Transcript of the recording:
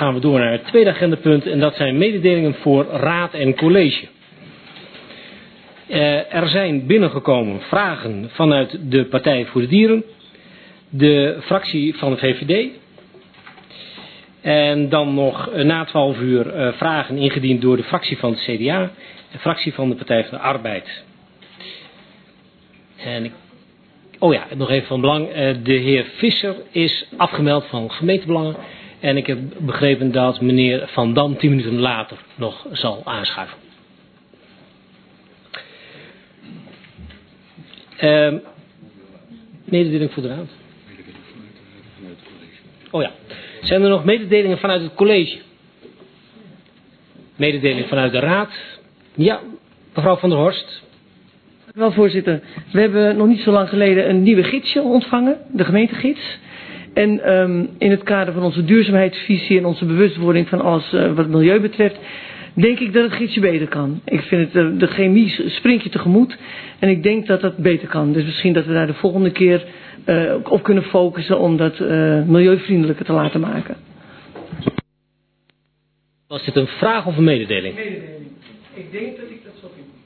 gaan we door naar het tweede agendapunt en dat zijn mededelingen voor raad en college. Er zijn binnengekomen vragen vanuit de Partij voor de Dieren, de fractie van de VVD en dan nog na 12 uur vragen ingediend door de fractie van het CDA, de fractie van de Partij van de Arbeid. En nog even van belang, de heer Visser is afgemeld van gemeentebelangen en ik heb begrepen dat meneer Van Dam 10 minuten later nog zal aanschuiven. Mededeling voor de raad. Zijn er nog mededelingen vanuit het college? Mededeling vanuit de raad? Ja, mevrouw Van der Horst. Dank u wel, voorzitter. We hebben nog niet zo lang geleden een nieuwe gidsje ontvangen, de gemeentegids. En in het kader van onze duurzaamheidsvisie en onze bewustwording van alles wat milieu betreft, denk ik dat het gidsje beter kan. Ik vind het, de chemie springt je tegemoet en ik denk dat dat beter kan. Dus misschien dat we daar de volgende keer op kunnen focussen om dat milieuvriendelijker te laten maken. Was dit een vraag of een mededeling? Mededeling. Ik denk dat ik dat zo vind.